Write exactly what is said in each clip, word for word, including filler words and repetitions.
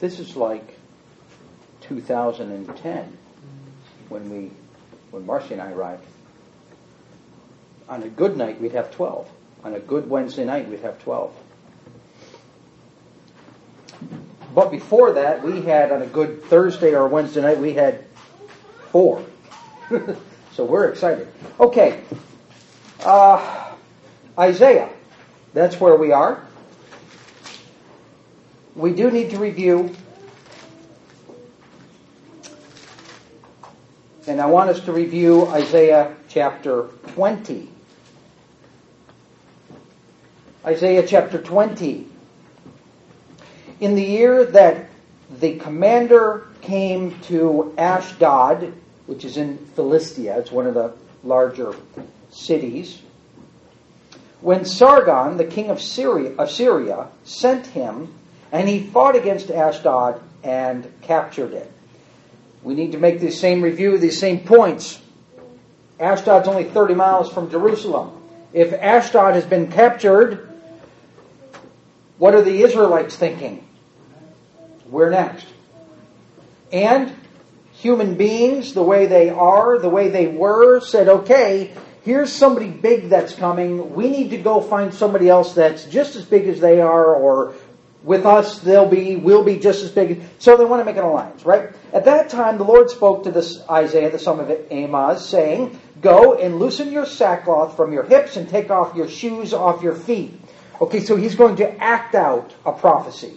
This is like two thousand ten when we, when Marcy and I arrived. On a good night, we'd have twelve. On a good Wednesday night, we'd have twelve. But before that, we had, on a good Thursday or Wednesday night, we had four. So we're excited. Okay. Uh, Isaiah. That's where we are. We do need to review. And I want us to review Isaiah chapter twenty. Isaiah chapter twenty. In the year that the commander came to Ashdod, which is in Philistia, it's one of the larger cities, when Sargon, the king of Syria, of Syria, sent him, and he fought against Ashdod and captured it. We need to make the same review, these same points. Ashdod's only thirty miles from Jerusalem. If Ashdod has been captured, what are the Israelites thinking? We're next. And human beings, the way they are, the way they were, said, okay, here's somebody big that's coming. We need to go find somebody else that's just as big as they are, or with us they'll be, we'll be just as big. So they want to make an alliance, right? At that time, the Lord spoke to this Isaiah, the son of Amoz, saying, go and loosen your sackcloth from your hips and take off your shoes off your feet. Okay, so he's going to act out a prophecy.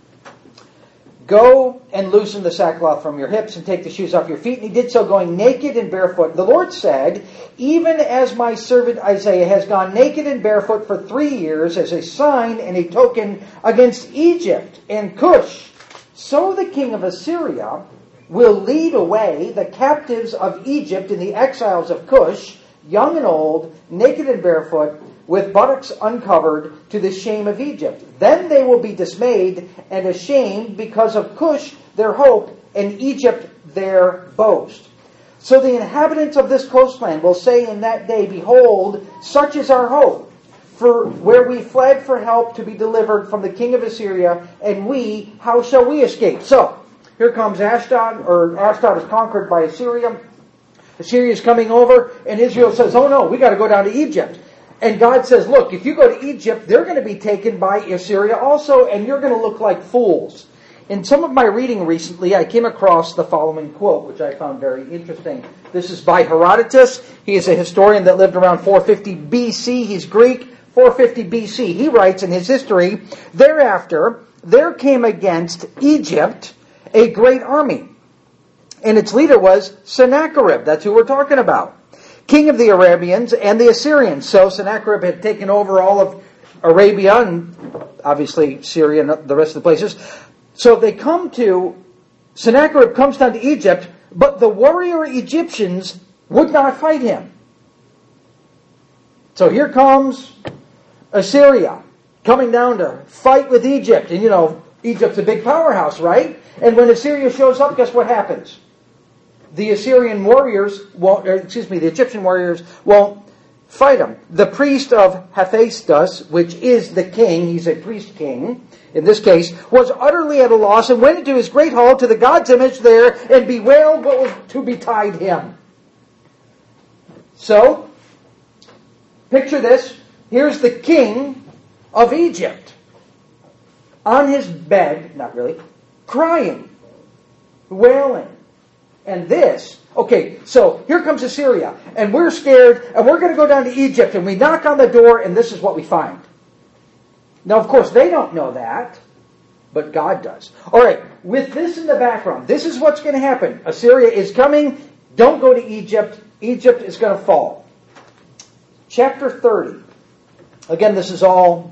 Go and loosen the sackcloth from your hips and take the shoes off your feet. And he did so going naked and barefoot. The Lord said, even as my servant Isaiah has gone naked and barefoot for three years as a sign and a token against Egypt and Cush, so the king of Assyria will lead away the captives of Egypt and the exiles of Cush, young and old, naked and barefoot, with buttocks uncovered, to the shame of Egypt. Then they will be dismayed and ashamed because of Cush their hope and Egypt their boast. So the inhabitants of this coastland will say in that day, behold, such is our hope, for where we fled for help to be delivered from the king of Assyria, and we, how shall we escape? So, here comes Ashdod, or Ashdod is conquered by Assyria. Assyria is coming over, and Israel says, oh no, we got to go down to Egypt. And God says, look, if you go to Egypt, they're going to be taken by Assyria also, and you're going to look like fools. In some of my reading recently, I came across the following quote, which I found very interesting. This is by Herodotus. He is a historian that lived around four fifty B C. He's Greek, four fifty B C. He writes in his history, thereafter, there came against Egypt a great army, and its leader was Sennacherib. That's who we're talking about. King of the Arabians and the Assyrians. So Sennacherib had taken over all of Arabia and obviously Syria and the rest of the places. So they come to, Sennacherib comes down to Egypt, but the warrior Egyptians would not fight him. So here comes Assyria coming down to fight with Egypt. And you know, Egypt's a big powerhouse, right? And when Assyria shows up, guess what happens? The Assyrian warriors won't, excuse me, the Egyptian warriors won't fight them. The priest of Hephaestus, which is the king, he's a priest king, in this case, was utterly at a loss and went into his great hall to the God's image there and bewailed what was to betide him. So, picture this. Here's the king of Egypt on his bed, not really, crying, wailing. And this, okay, so here comes Assyria, and we're scared, and we're going to go down to Egypt, and we knock on the door, and this is what we find. Now, of course, they don't know that, but God does. All right, with this in the background, this is what's going to happen. Assyria is coming. Don't go to Egypt. Egypt is going to fall. Chapter thirty. Again, this is all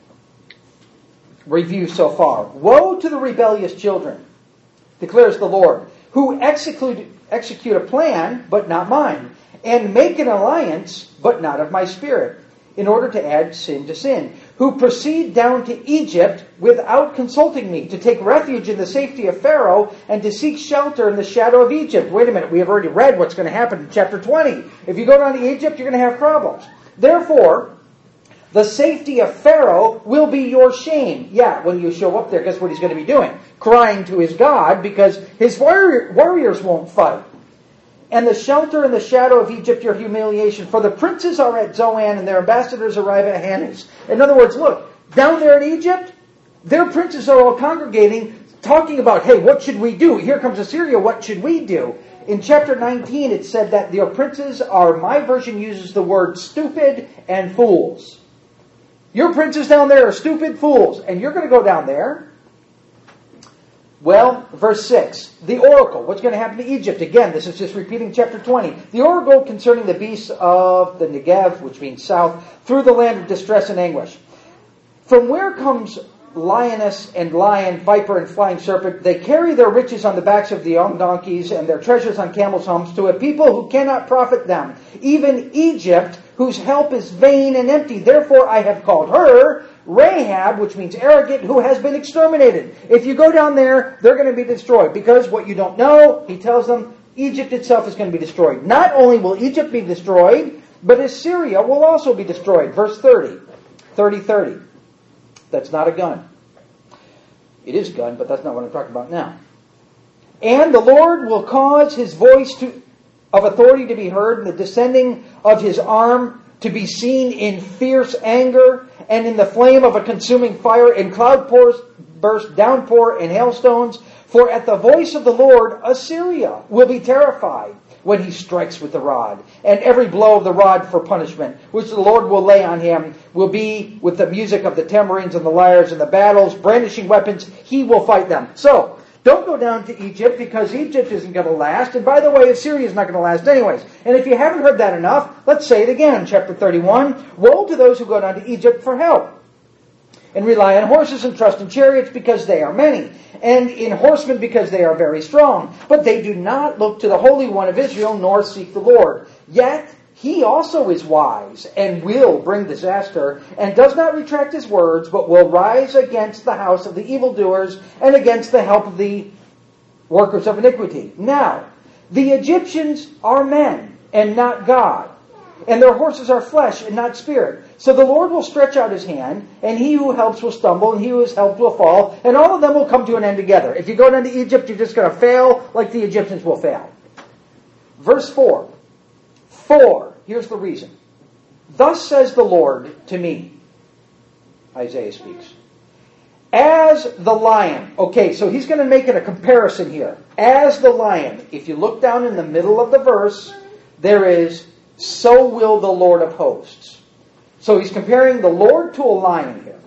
review so far. Woe to the rebellious children, declares the Lord, who execute, execute a plan, but not mine, and make an alliance, but not of my spirit, in order to add sin to sin, who proceed down to Egypt without consulting me, to take refuge in the safety of Pharaoh, and to seek shelter in the shadow of Egypt. Wait a minute, we have already read what's going to happen in chapter twenty. If you go down to Egypt, you're going to have problems. Therefore, The safety of Pharaoh will be your shame. Yeah, when you show up there, guess what he's going to be doing? Crying to his God because his warrior, warriors won't fight. And the shelter and the shadow of Egypt, your humiliation. For the princes are at Zoan and their ambassadors arrive at Hanes. In other words, look, down there in Egypt, their princes are all congregating, talking about, hey, what should we do? Here comes Assyria, what should we do? In chapter nineteen, it said that their princes are, my version uses the word stupid and fools. Your princes down there are stupid fools, and you're going to go down there. Well, verse six, the oracle. What's going to happen to Egypt? Again, this is just repeating chapter twenty. The oracle concerning the beasts of the Negev, which means south, through the land of distress and anguish. From where comes lioness and lion, viper and flying serpent? They carry their riches on the backs of the young donkeys and their treasures on camels' humps to a people who cannot profit them. Even Egypt, whose help is vain and empty. Therefore I have called her Rahab, which means arrogant, who has been exterminated. If you go down there, they're going to be destroyed. Because what you don't know, he tells them, Egypt itself is going to be destroyed. Not only will Egypt be destroyed, but Assyria will also be destroyed. Verse thirty. thirty thirty. That's not a gun. It is a gun, but that's not what I'm talking about now. And the Lord will cause his voice to, of authority to be heard, and the descending of his arm to be seen in fierce anger, and in the flame of a consuming fire, in cloud burst, downpour, and hailstones. For at the voice of the Lord, Assyria will be terrified when he strikes with the rod. And every blow of the rod for punishment, which the Lord will lay on him, will be with the music of the tambourines and the lyres and the battles, brandishing weapons, he will fight them. So, don't go down to Egypt, because Egypt isn't going to last. And by the way, Assyria is not going to last anyways. And if you haven't heard that enough, let's say it again. Chapter thirty-one. Woe to those who go down to Egypt for help, and rely on horses and trust in chariots, because they are many, and in horsemen, because they are very strong. But they do not look to the Holy One of Israel, nor seek the Lord. Yet he also is wise, and will bring disaster, and does not retract his words, but will rise against the house of the evildoers, and against the help of the workers of iniquity. Now, the Egyptians are men, and not God, and their horses are flesh, and not spirit. So the Lord will stretch out his hand, and he who helps will stumble, and he who is helped will fall, and all of them will come to an end together. If you go down to Egypt, you're just going to fail like the Egyptians will fail. Verse four. For, here's the reason. Thus says the Lord to me, Isaiah speaks, as the lion. Okay, so he's going to make it a comparison here. As the lion. If you look down in the middle of the verse, there is, so will the Lord of hosts. So he's comparing the Lord to a lion here.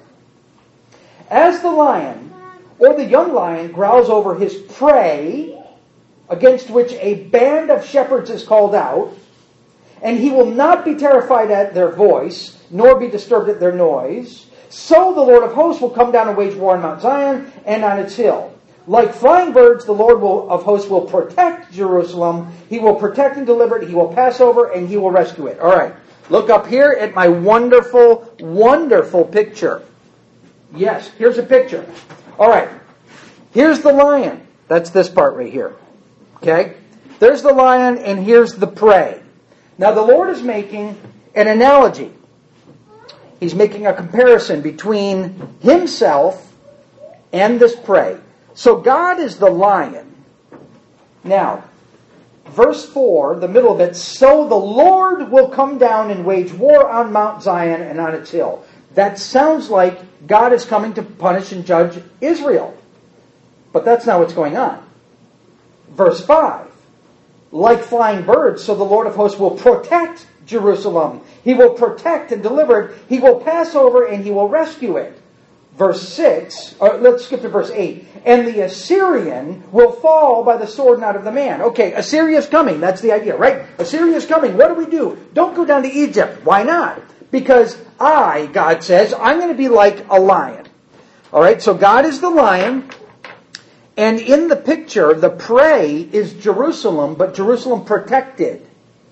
As the lion, or the young lion, growls over his prey, against which a band of shepherds is called out, and he will not be terrified at their voice, nor be disturbed at their noise, so the Lord of hosts will come down and wage war on Mount Zion and on its hill. Like flying birds, the Lord will, of hosts will protect Jerusalem. He will protect and deliver it. He will pass over and he will rescue it. All right. Look up here at my wonderful, wonderful picture. Yes, here's a picture. All right. Here's the lion. That's this part right here. Okay? There's the lion and here's the prey. Now the Lord is making an analogy. He's making a comparison between himself and this prey. So God is the lion. Now, verse four, the middle of it, so the Lord will come down and wage war on Mount Zion and on its hill. That sounds like God is coming to punish and judge Israel. But that's not what's going on. Verse five, like flying birds, so the Lord of hosts will protect Jerusalem. He will protect and deliver it. He will pass over and he will rescue it. Verse six, or let's skip to verse eight. And the Assyrian will fall by the sword, not of the man. Okay, Assyria's coming. That's the idea, right? Assyria's coming. What do we do? Don't go down to Egypt. Why not? Because I, God says, I'm going to be like a lion. All right, so God is the lion. And in the picture, the prey is Jerusalem, but Jerusalem protected.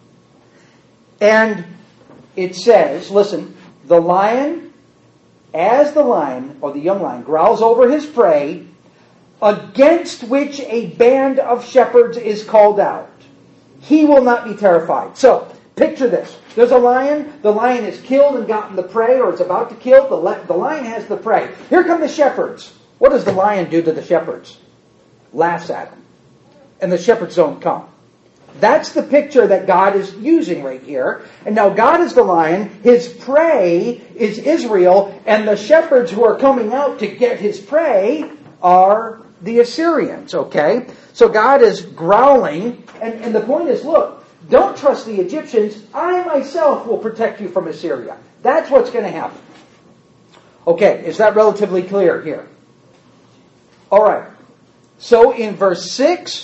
And it says, listen, the lion, as the lion, or the young lion, growls over his prey, against which a band of shepherds is called out. He will not be terrified. So, Picture this. There's a lion. The lion is killed and gotten the prey, or it's about to kill. The, le- the lion has the prey. Here come the shepherds. What does the lion do to the shepherds? Laughs at them. And the shepherds don't come. That's the picture that God is using right here. And now God is the lion. His prey is Israel. And the shepherds who are coming out to get his prey are the Assyrians. Okay? So God is growling. And, and the point is, look, don't trust the Egyptians. I myself will protect you from Assyria. That's what's going to happen. Okay, is that relatively clear here? All right. So in verse six,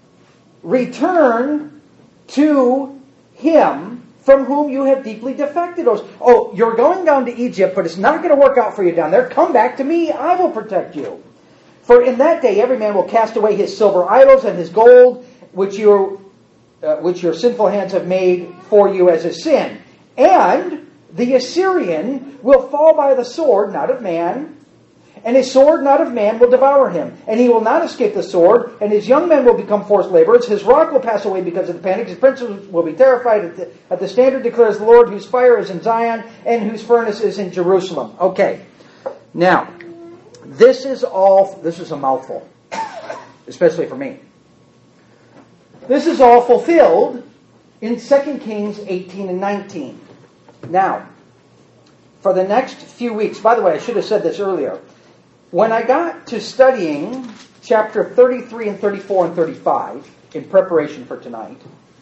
return to him from whom you have deeply defected. Oh, you're going down to Egypt, but it's not going to work out for you down there. Come back to me. I will protect you. For in that day every man will cast away his silver idols and his gold, which your uh, which your sinful hands have made for you as a sin. And the Assyrian will fall by the sword, not of man, and his sword, not of man, will devour him. And he will not escape the sword, and his young men will become forced laborers. His rock will pass away because of the panic. His princes will be terrified at the, at the standard, declares the Lord, whose fire is in Zion, and whose furnace is in Jerusalem. Okay. Now, this is all, this is a mouthful, especially for me. This is all fulfilled in Second Kings eighteen and nineteen. Now, for the next few weeks, by the way, I should have said this earlier. When I got to studying chapter thirty-three and thirty-four and thirty-five in preparation for tonight,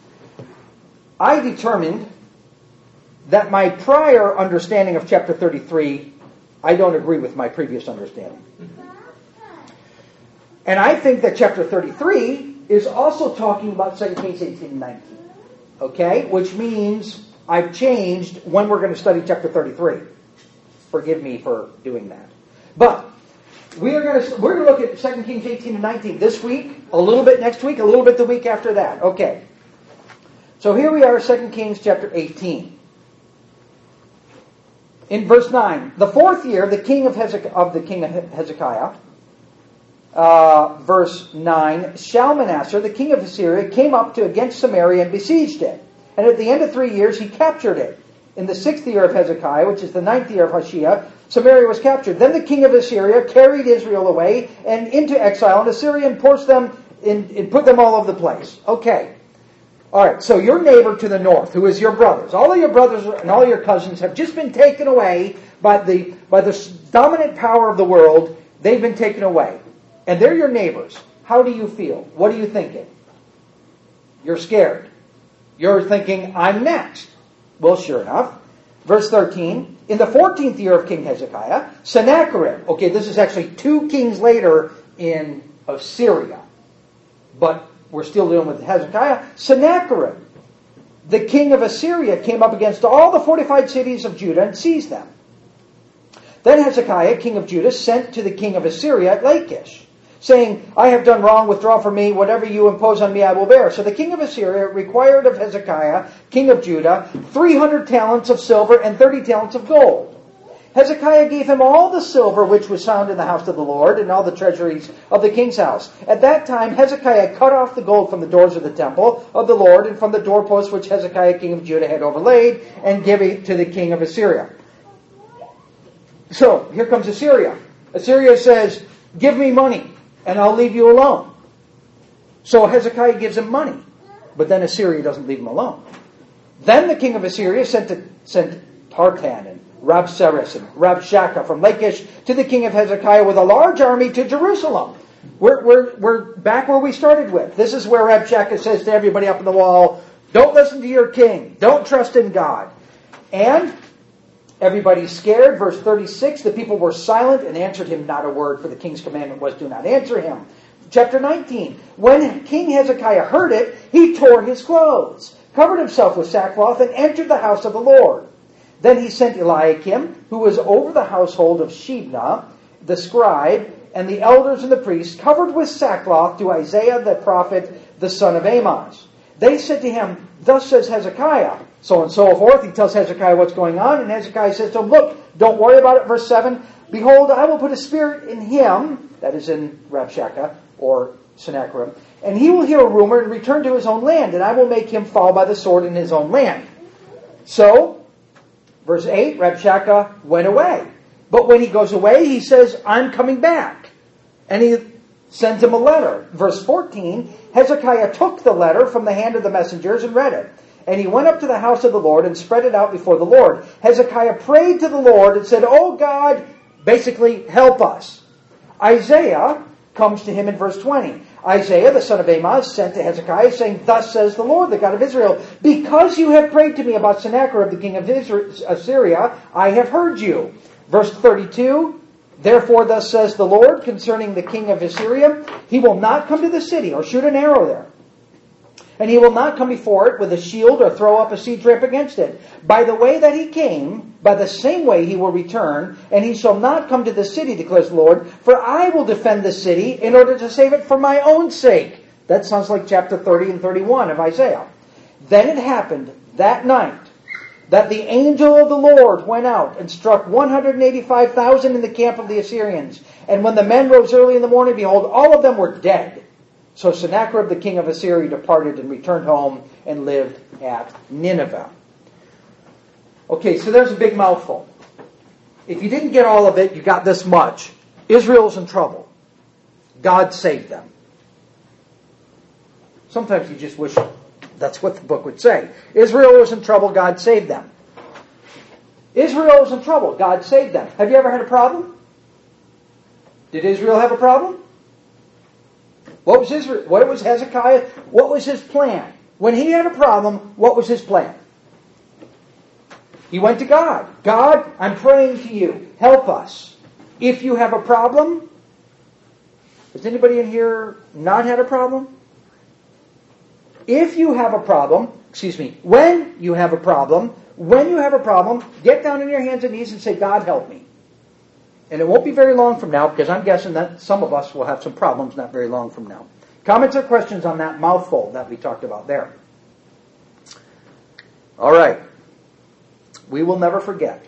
I determined that my prior understanding of chapter thirty-three, I don't agree with my previous understanding. And I think that chapter thirty-three is also talking about Second Kings eighteen and nineteen. Okay? Which means I've changed when we're going to study chapter thirty-three. Forgive me for doing that. But we are going to we're going to look at Second Kings eighteen and nineteen this week, a little bit next week, a little bit the week after that. Okay. So here we are, Second Kings chapter eighteen. In verse nine, the fourth year, the king of, Hezek- of the king of Hezekiah, uh, verse nine, Shalmaneser, the king of Assyria, came up to against Samaria and besieged it. And at the end of three years, he captured it. In the sixth year of Hezekiah, which is the ninth year of Hoshea, Samaria was captured. Then the king of Assyria carried Israel away and into exile, and Assyria enforced them and, and put them all over the place. Okay. All right, so your neighbor to the north, who is your brothers, all of your brothers and all your cousins have just been taken away by the by the dominant power of the world. They've been taken away. And they're your neighbors. How do you feel? What are you thinking? You're scared. You're thinking, I'm next. Well, sure enough. Verse thirteen, in the fourteenth year of King Hezekiah, Sennacherib. Okay, this is actually two kings later in Assyria. But we're still dealing with Hezekiah. Sennacherib, the king of Assyria, came up against all the fortified cities of Judah and seized them. Then Hezekiah, king of Judah, sent to the king of Assyria at Lachish, saying, I have done wrong, withdraw from me, whatever you impose on me I will bear. So the king of Assyria required of Hezekiah, king of Judah, three hundred talents of silver and thirty talents of gold. Hezekiah gave him all the silver which was found in the house of the Lord and all the treasuries of the king's house. At that time Hezekiah cut off the gold from the doors of the temple of the Lord and from the doorposts which Hezekiah, king of Judah, had overlaid, and gave it to the king of Assyria. So, here comes Assyria. Assyria says, give me money, and I'll leave you alone. So Hezekiah gives him money. But then Assyria doesn't leave him alone. Then the king of Assyria sent, to, sent Tartan and Rabsaris and Rabshakeh from Lachish to the king of Hezekiah with a large army to Jerusalem. We're, we're, we're back where we started with. This is where Rabshakeh says to everybody up on the wall, don't listen to your king. Don't trust in God. And everybody's scared. Verse thirty-six, the people were silent and answered him not a word, for the king's commandment was, do not answer him. Chapter nineteen, when King Hezekiah heard it, he tore his clothes, covered himself with sackcloth, and entered the house of the Lord. Then he sent Eliakim, who was over the household of Shebna, the scribe, and the elders and the priests, covered with sackcloth, to Isaiah the prophet, the son of Amoz. They said to him, thus says Hezekiah, so and so forth. He tells Hezekiah what's going on, and Hezekiah says to him, look, don't worry about it. Verse seven, behold, I will put a spirit in him, that is in Rabshakeh, or Sennacherib, and he will hear a rumor and return to his own land, and I will make him fall by the sword in his own land. So, verse eight, Rabshakeh went away. But when he goes away, he says, I'm coming back. And he sends him a letter. Verse fourteen, Hezekiah took the letter from the hand of the messengers and read it. And he went up to the house of the Lord and spread it out before the Lord. Hezekiah prayed to the Lord and said, Oh God, basically, help us. Isaiah comes to him in verse twenty. Isaiah, the son of Amoz, sent to Hezekiah, saying, Thus says the Lord, the God of Israel, because you have prayed to me about Sennacherib, the king of Assyria, I have heard you. Verse thirty-two, Therefore thus says the Lord concerning the king of Assyria, he will not come to the city or shoot an arrow there. And he will not come before it with a shield or throw up a siege ramp against it. By the way that he came, by the same way he will return, and he shall not come to the city, declares the Lord, for I will defend the city in order to save it for my own sake. That sounds like chapter thirty and thirty-one of Isaiah. Then it happened that night that the angel of the Lord went out and struck one hundred eighty-five thousand in the camp of the Assyrians. And when the men rose early in the morning, behold, all of them were dead. So Sennacherib, the king of Assyria, departed and returned home and lived at Nineveh. Okay, so there's a big mouthful. If you didn't get all of it, you got this much. Israel's in trouble. God saved them. Sometimes you just wish that's what the book would say. Israel was in trouble, God saved them. Israel was in trouble, God saved them. Have you ever had a problem? Did Israel have a problem? What was Israel? What was Hezekiah? What was his plan? When he had a problem, what was his plan? He went to God. God, I'm praying to you. Help us. If you have a problem, has anybody in here not had a problem? If you have a problem, excuse me, when you have a problem, when you have a problem, get down on your hands and knees and say, God, help me. And it won't be very long from now, because I'm guessing that some of us will have some problems not very long from now. Comments or questions on that mouthful that we talked about there? All right. We will never forget.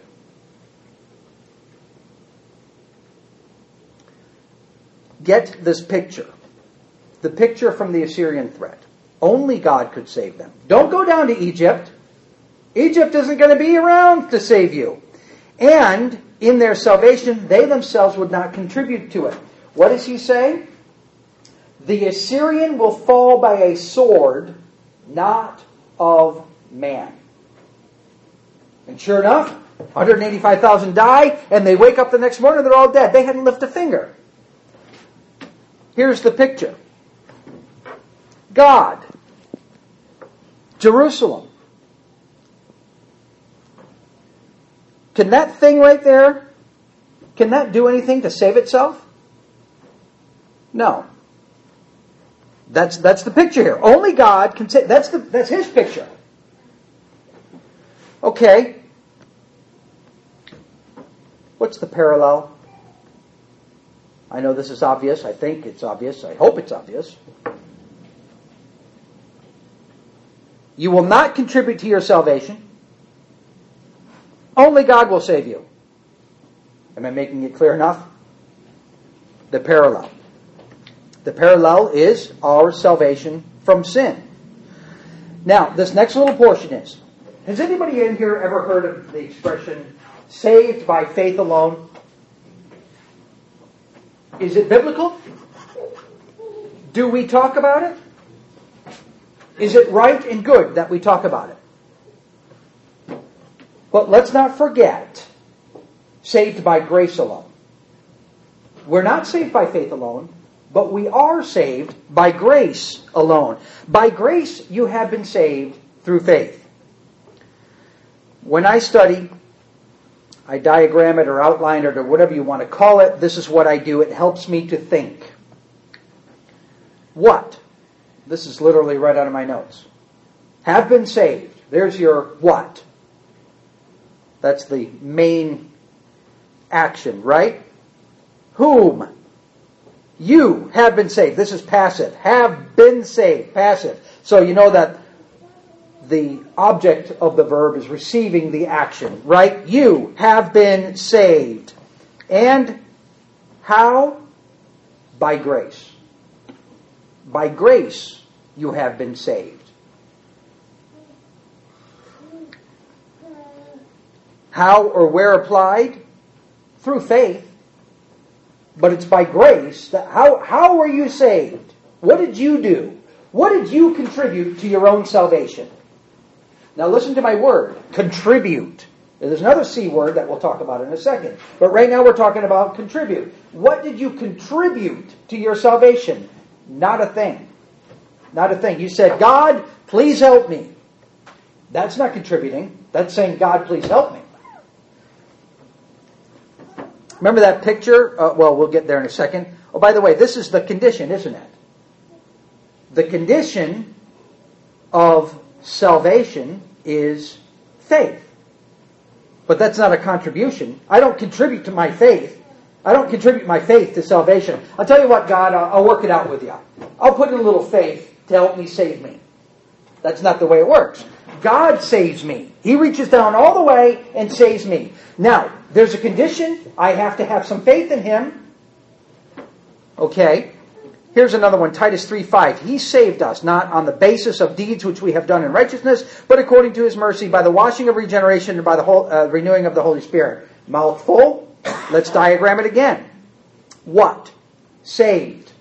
Get this picture. The picture from the Assyrian threat. Only God could save them. Don't go down to Egypt. Egypt isn't going to be around to save you. And in their salvation, they themselves would not contribute to it. What does he say? The Assyrian will fall by a sword, not of man. And sure enough, one hundred eighty-five thousand die, and they wake up the next morning, they're all dead. They hadn't lifted a finger. Here's the picture. God. Jerusalem. Can that thing right there, can that do anything to save itself? No. That's that's the picture here. Only God can save. That's the that's his picture. Okay. What's the parallel? I know this is obvious. I think it's obvious. I hope it's obvious. You will not contribute to your salvation. Only God will save you. Am I making it clear enough? The parallel. The parallel is our salvation from sin. Now, this next little portion is, has anybody in here ever heard of the expression, saved by faith alone? Is it biblical? Do we talk about it? Is it right and good that we talk about it? But let's not forget, saved by grace alone. We're not saved by faith alone, but we are saved by grace alone. By grace, you have been saved through faith. When I study, I diagram it or outline it or whatever you want to call it. This is what I do. It helps me to think. What? This is literally right out of my notes. Have been saved. There's your what. That's the main action, right? Whom? You have been saved. This is passive. Have been saved. Passive. So you know that the object of the verb is receiving the action, right? You have been saved. And how? By grace. By grace you have been saved. How or where applied? Through faith. But it's by grace. That how, how were you saved? What did you do? What did you contribute to your own salvation? Now listen to my word. Contribute. There's another C word that we'll talk about in a second. But right now we're talking about contribute. What did you contribute to your salvation? Not a thing. Not a thing. You said, God, please help me. That's not contributing. That's saying, God, please help me. Remember that picture? Uh, well, we'll get there in a second. Oh, by the way, this is the condition, isn't it? The condition of salvation is faith. But that's not a contribution. I don't contribute to my faith. I don't contribute my faith to salvation. I'll tell you what, God, I'll, I'll work it out with you. I'll put in a little faith to help me save me. That's not the way it works. God saves me. He reaches down all the way and saves me. Now, there's a condition. I have to have some faith in Him. Okay. Here's another one, Titus three five. He saved us, not on the basis of deeds which we have done in righteousness, but according to His mercy, by the washing of regeneration and by the whole, uh, renewing of the Holy Spirit. Mouthful. Let's diagram it again. What? Saved.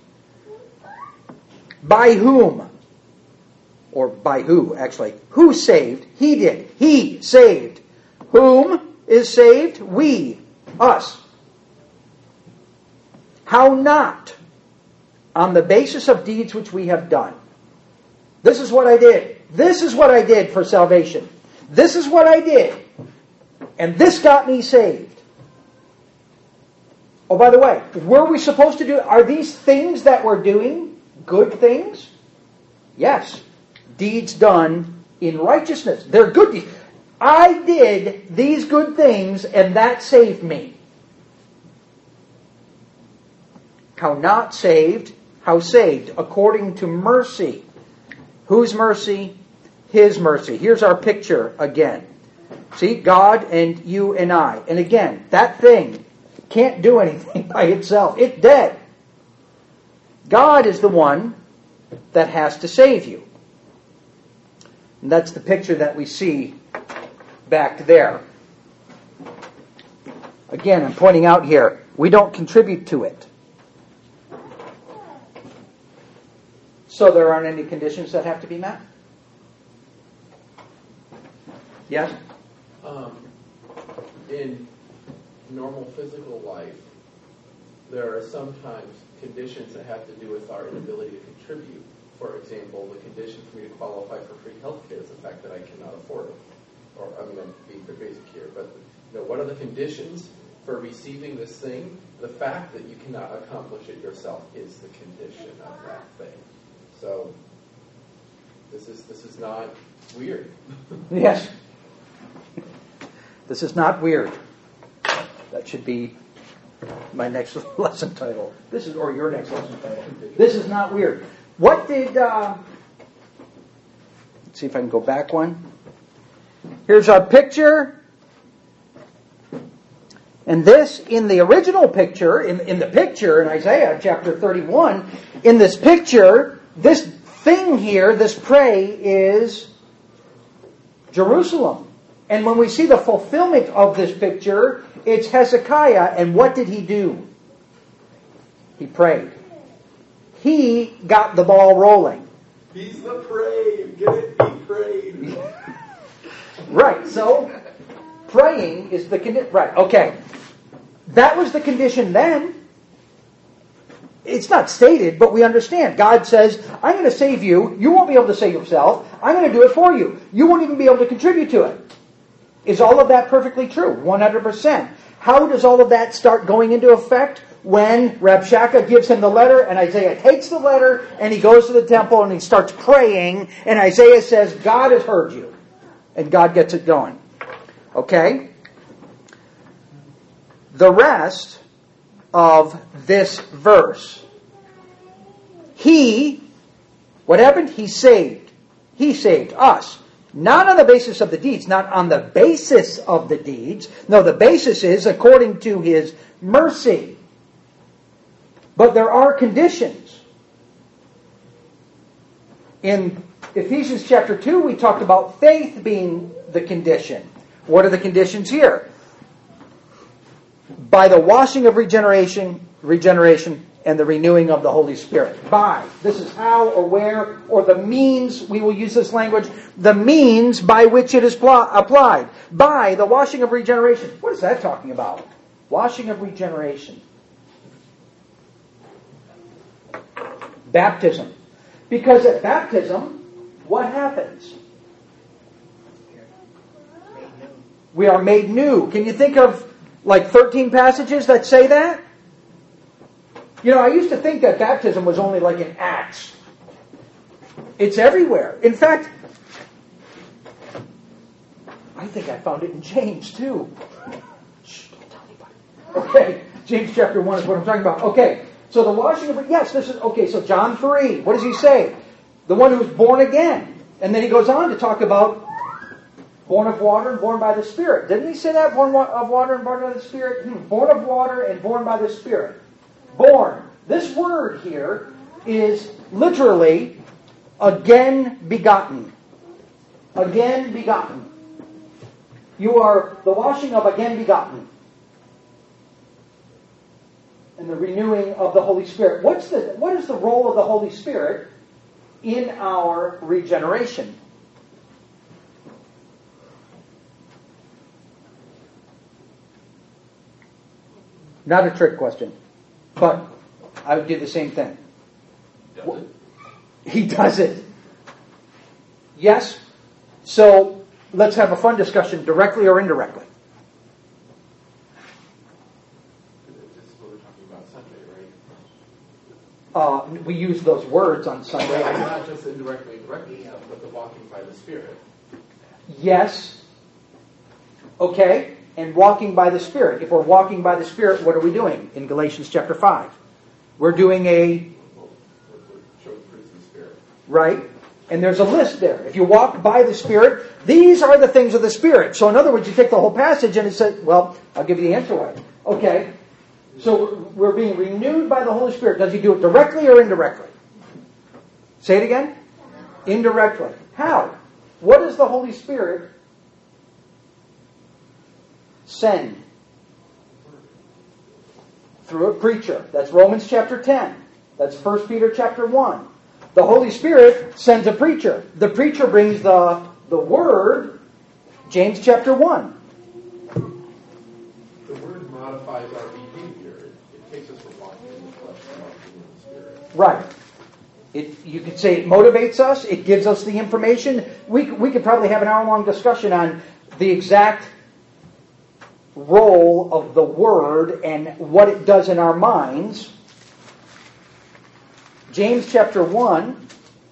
By whom? Or by who, actually. Who saved? He did. He saved. Whom is saved? We. Us. How not? On the basis of deeds which we have done. This is what I did. This is what I did for salvation. This is what I did. And this got me saved. Oh, by the way, were we supposed to do, are these things that we're doing good things? Yes. Deeds done in righteousness. They're good deeds. I did these good things and that saved me. How not saved? How saved? According to mercy. Whose mercy? His mercy. Here's our picture again. See, God and you and I. And again, that thing can't do anything by itself. It's dead. God is the one that has to save you. And that's the picture that we see back there. Again, I'm pointing out here, we don't contribute to it. So there aren't any conditions that have to be met? Yes? Um, in normal physical life, there are sometimes conditions that have to do with our inability to contribute. For example, the condition for me to qualify for free health care is the fact that I cannot afford it. Or, I mean, I'm being basic here, but you know, what are the conditions for receiving this thing? The fact that you cannot accomplish it yourself is the condition of that thing. So, this is this is not weird. Yes. This is not weird. That should be my next lesson title. This is, or your next lesson title. This is not weird. What did, uh, let's see if I can go back one. Here's our picture. And this, in the original picture, in, in the picture in Isaiah chapter thirty-one, in this picture, this thing here, this prey, is Jerusalem. And when we see the fulfillment of this picture, it's Hezekiah. And what did he do? He prayed. He got the ball rolling. He's the prey. Get it? He prayed. Right. So, praying is the condition. Right. Okay. That was the condition then. It's not stated, but we understand. God says, I'm going to save you. You won't be able to save yourself. I'm going to do it for you. You won't even be able to contribute to it. Is all of that perfectly true? one hundred percent. How does all of that start going into effect? When Rabshakeh gives him the letter, and Isaiah takes the letter, and he goes to the temple, and he starts praying, and Isaiah says, God has heard you. And God gets it going. Okay? The rest of this verse. He, what happened? He saved. He saved us. Not on the basis of the deeds, not on the basis of the deeds. No, the basis is according to His mercy. But there are conditions. In Ephesians chapter two, we talked about faith being the condition. What are the conditions here? By the washing of regeneration, regeneration, and the renewing of the Holy Spirit. By. This is how or where, or the means, we will use this language, the means by which it is pl- applied. By the washing of regeneration. What is that talking about? Washing of regeneration. Baptism. Because at baptism, what happens? We are made new. Can you think of like thirteen passages that say that? You know, I used to think that baptism was only like in Acts. It's everywhere. In fact, I think I found it in James too. Shh, don't tell anybody. Okay, James chapter one is what I'm talking about. Okay, so the washing of, yes, this is, okay, so John three, what does he say? The one who's born again. And then he goes on to talk about born of water and born by the Spirit. Didn't he say that? Born of water and born by the Spirit? Hmm. Born of water and born by the Spirit. Born. This word here is literally again begotten. Again begotten. You are the washing of again begotten. And the renewing of the Holy Spirit. What's the, what is the role of the Holy Spirit in our regeneration? Not a trick question, but I would do the same thing. Does it? He does it. Yes. So let's have a fun discussion, directly or indirectly. This is what we're talking about Sunday, right? Uh, we use those words on Sunday. Not just indirectly and directly, but the walking by the Spirit. Yes. Okay. And walking by the Spirit. If we're walking by the Spirit, what are we doing in Galatians chapter five? We're doing a... Show the fruits of the Spirit. Right? And there's a list there. If you walk by the Spirit, these are the things of the Spirit. So in other words, you take the whole passage and it says, well, I'll give you the answer away. Okay. So we're being renewed by the Holy Spirit. Does he do it directly or indirectly? Say it again. Indirectly. How? What does the Holy Spirit send? Through a preacher. That's Romans chapter ten. That's First Peter chapter one. The Holy Spirit sends a preacher. The preacher brings the, the Word. James chapter one. The Word modifies our behavior. It, it takes us from walking in the flesh to walking in the Spirit. Right. It, you could say it motivates us. It gives us the information. We, we could probably have an hour-long discussion on the exact role of the Word and what it does in our minds. James chapter one,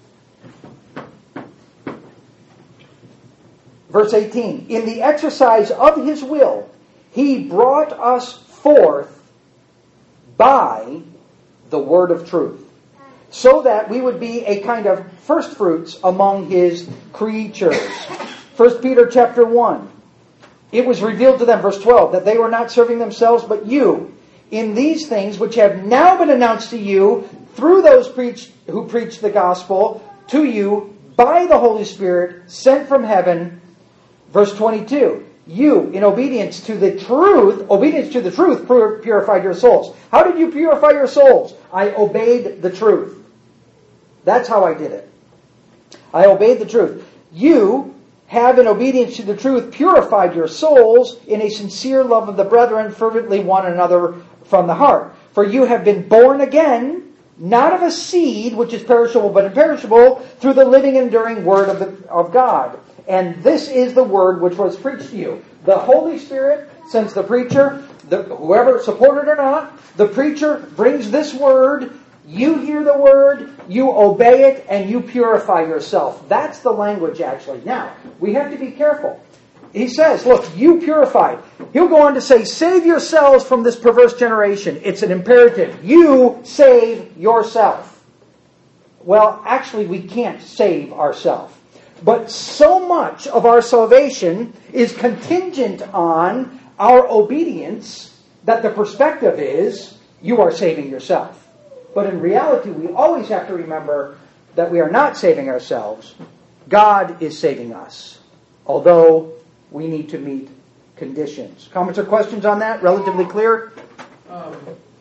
verse eighteen. In the exercise of His will, He brought us forth by the word of truth, so that we would be a kind of first fruits among His creatures. First Peter chapter one. It was revealed to them, verse twelve, that they were not serving themselves but you, in these things which have now been announced to you through those preach, who preach the gospel to you by the Holy Spirit sent from heaven. Verse twenty-two. You, in obedience to the truth, obedience to the truth, purified your souls. How did you purify your souls? I obeyed the truth. That's how I did it. I obeyed the truth. You have, in obedience to the truth, purified your souls in a sincere love of the brethren, fervently one another from the heart. For you have been born again, not of a seed which is perishable but imperishable, through the living and enduring word of, the, of God. And this is the word which was preached to you. The Holy Spirit sends the preacher, the, whoever supported or not, the preacher brings this word. You hear the word, you obey it, and you purify yourself. That's the language, actually. Now, we have to be careful. He says, look, you purified. He'll go on to say, save yourselves from this perverse generation. It's an imperative. You save yourself. Well, actually, we can't save ourselves. But so much of our salvation is contingent on our obedience that the perspective is, you are saving yourself. But in reality, we always have to remember that we are not saving ourselves. God is saving us. Although we need to meet conditions. Comments or questions on that? Relatively clear? Um,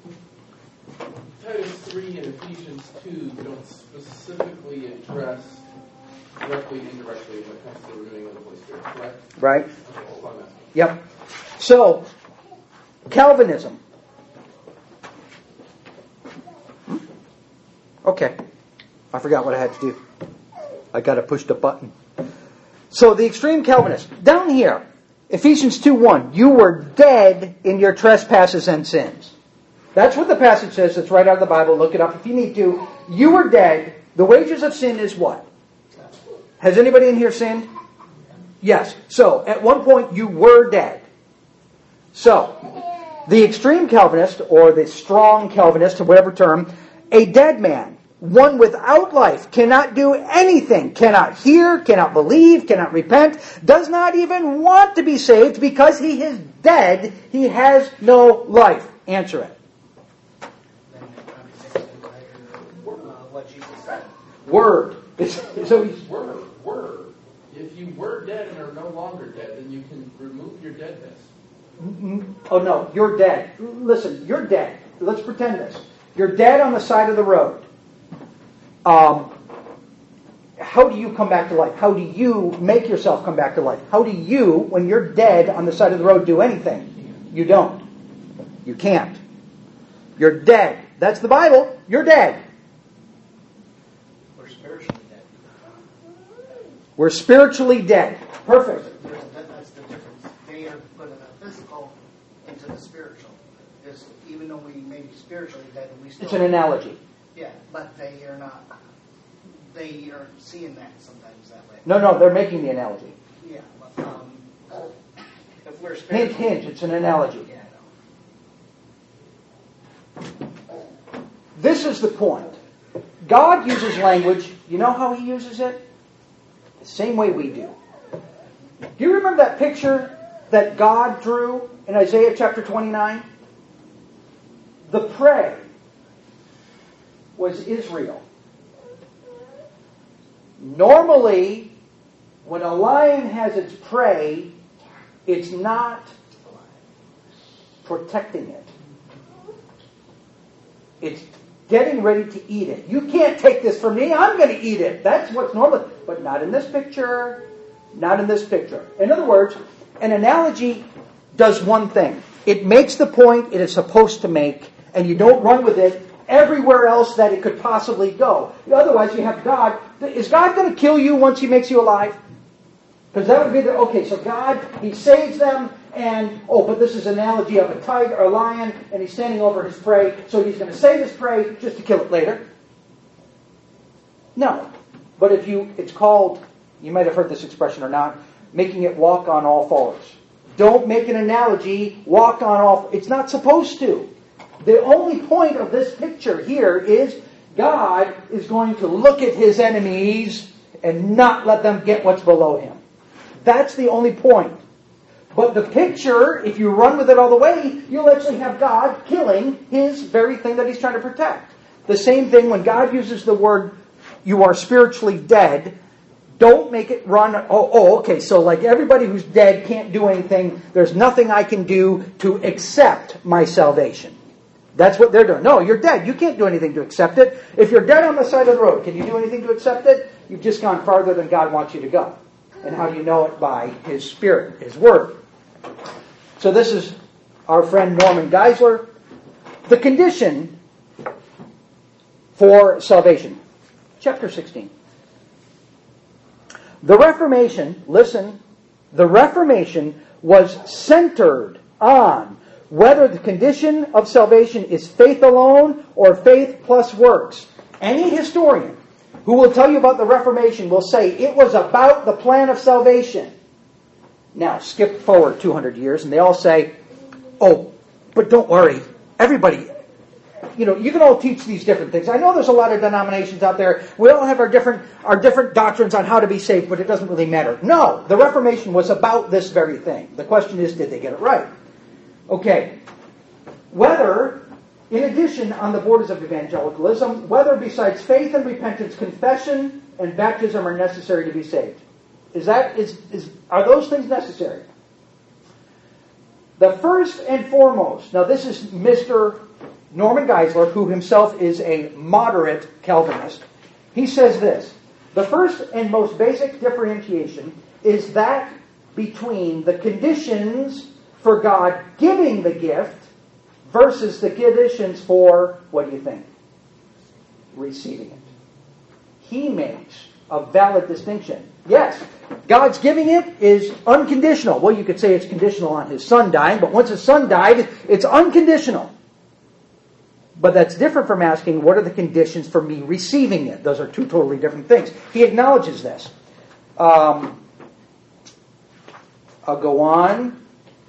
Titus three and Ephesians two don't specifically address directly and indirectly when it comes to the renewing of the Holy Spirit, correct? Right. Okay, that's what I'm asking. Yep. So, Calvinism. Okay. I forgot what I had to do. I got to push the button. So, the extreme Calvinist. Down here, Ephesians two one. You were dead in your trespasses and sins. That's what the passage says. It's right out of the Bible. Look it up if you need to. You were dead. The wages of sin is what? Has anybody in here sinned? Yes. So, at one point, you were dead. So, the extreme Calvinist, or the strong Calvinist, or whatever term, a dead man, one without life, cannot do anything, cannot hear, cannot believe, cannot repent, does not even want to be saved because he is dead. He has no life. Answer it. What Jesus said. Word. So he's Word, word. If you were dead and are no longer dead, then you can remove your deadness. Oh no, you're dead. Listen, you're dead. Let's pretend this. You're dead on the side of the road. Um, how do you come back to life? How do you make yourself come back to life? How do you, when you're dead on the side of the road, do anything? You don't. You can't. You're dead. That's the Bible. You're dead. We're spiritually dead. We're spiritually dead. Perfect. There's a, that's the difference. They are putting the physical into the spiritual. Is even though we may be spiritually dead, we still. It's an analogy. Yeah, but they are not. They are seeing that sometimes that way. No, no, they're making the analogy. Yeah, but um, if we're Hint, spiritually, hint. It's an analogy. yeah, I know. This is the point. God uses language. You know how He uses it? The same way we do. Do you remember that picture that God drew in Isaiah chapter twenty-nine? The prey was Israel. Normally, when a lion has its prey, it's not protecting it. It's getting ready to eat it. You can't take this from me. I'm going to eat it. That's what's normal. But not in this picture. Not in this picture. In other words, an analogy does one thing. It makes the point it is supposed to make, and you don't run with it everywhere else that it could possibly go. Otherwise, you have God. Is God going to kill you once He makes you alive? Because that would be the, okay, so God, He saves them, and, oh, but this is an analogy of a tiger or a lion, and He's standing over his prey, so He's going to save his prey just to kill it later. No. But if you, it's called, you might have heard this expression or not, making it walk on all fours. Don't make an analogy walk on all, it's not supposed to. The only point of this picture here is God is going to look at His enemies and not let them get what's below Him. That's the only point. But the picture, if you run with it all the way, you'll actually have God killing His very thing that He's trying to protect. The same thing when God uses the word, you are spiritually dead, don't make it run, oh, oh, okay, so like everybody who's dead can't do anything, there's nothing I can do to accept my salvation. That's what they're doing. No, you're dead. You can't do anything to accept it. If you're dead on the side of the road, can you do anything to accept it? You've just gone farther than God wants you to go. And how do you know it? By His Spirit, His Word. So this is our friend Norman Geisler. The condition for salvation. Chapter sixteen. The Reformation, listen, the Reformation was centered on whether the condition of salvation is faith alone or faith plus works. Any historian who will tell you about the Reformation will say it was about the plan of salvation. Now, skip forward two hundred years and they all say, oh, but don't worry, everybody, you know, you can all teach these different things. I know there's a lot of denominations out there. We all have our different our different doctrines on how to be saved, but it doesn't really matter. No, the Reformation was about this very thing. The question is, did they get it right? Okay, whether, in addition, on the borders of evangelicalism, whether besides faith and repentance, confession and baptism are necessary to be saved. Is that is is are those things necessary? The first and foremost, now this is Mister Norman Geisler, who himself is a moderate Calvinist. He says this: the first and most basic differentiation is that between the conditions for God giving the gift versus the conditions for, what do you think? Receiving it. He makes a valid distinction. Yes, God's giving it is unconditional. Well, you could say it's conditional on His Son dying, but once His Son died, it's unconditional. But that's different from asking, what are the conditions for me receiving it? Those are two totally different things. He acknowledges this. Um, I'll go on.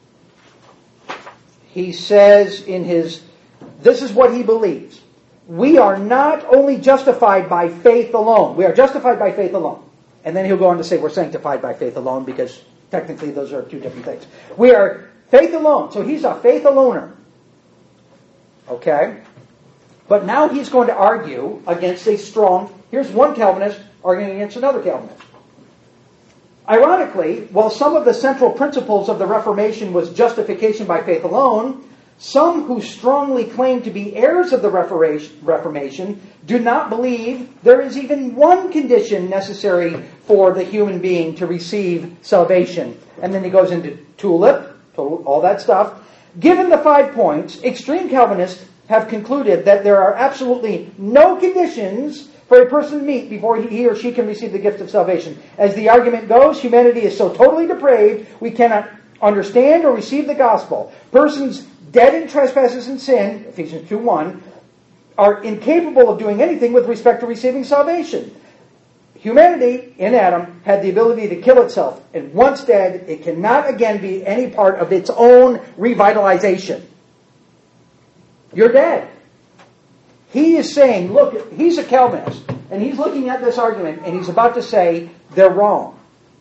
He says in his, this is what he believes. We are not only justified by faith alone. We are justified by faith alone. And then he'll go on to say we're sanctified by faith alone, because technically those are two different things. We are faith alone. So he's a faith aloner. Okay? But now he's going to argue against a strong, here's one Calvinist arguing against another Calvinist. Ironically, while some of the central principles of the Reformation was justification by faith alone, some who strongly claim to be heirs of the Reformation do not believe there is even one condition necessary for the human being to receive salvation. And then he goes into tulip, all that stuff. Given the five points, extreme Calvinists have concluded that there are absolutely no conditions for a person to meet before he or she can receive the gift of salvation. As the argument goes, humanity is so totally depraved, we cannot understand or receive the gospel. Persons dead in trespasses and sin, Ephesians two one, are incapable of doing anything with respect to receiving salvation. Humanity, in Adam, had the ability to kill itself. And once dead, it cannot again be any part of its own revitalization. You're dead. He is saying, look, he's a Calvinist, and he's looking at this argument, and he's about to say, they're wrong.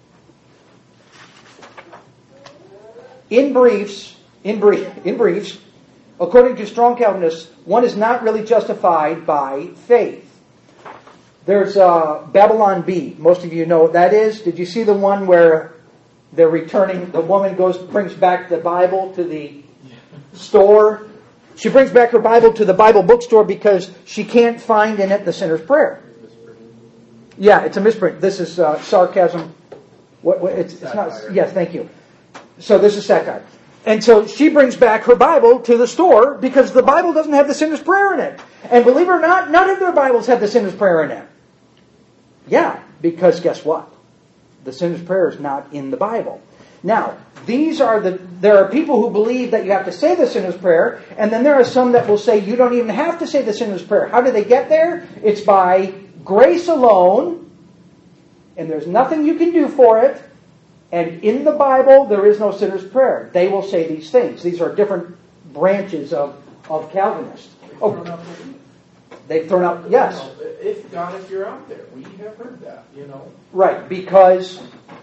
In briefs, in brief, in briefs, according to strong Calvinists, one is not really justified by faith. There's uh, Babylon B. Most of you know what that is. Did you see the one where they're returning, the woman goes, brings back the Bible to the store? She brings back her Bible to the Bible bookstore because she can't find in it the sinner's prayer. Yeah, it's a misprint. This is uh, sarcasm. What, what it's, it's not. Yes, thank you. So this is satire. And so she brings back her Bible to the store because the Bible doesn't have the sinner's prayer in it. And believe it or not, none of their Bibles have the sinner's prayer in it. Yeah, because guess what? The sinner's prayer is not in the Bible. Now, these are the, there are people who believe that you have to say the sinner's prayer, and then there are some that will say you don't even have to say the sinner's prayer. How do they get there? It's by grace alone, and there's nothing you can do for it, and in the Bible there is no sinner's prayer. They will say these things. These are different branches of, of Calvinists. Oh, they've thrown out, yes. If God, if you're out there, we have heard that, you know. Right, because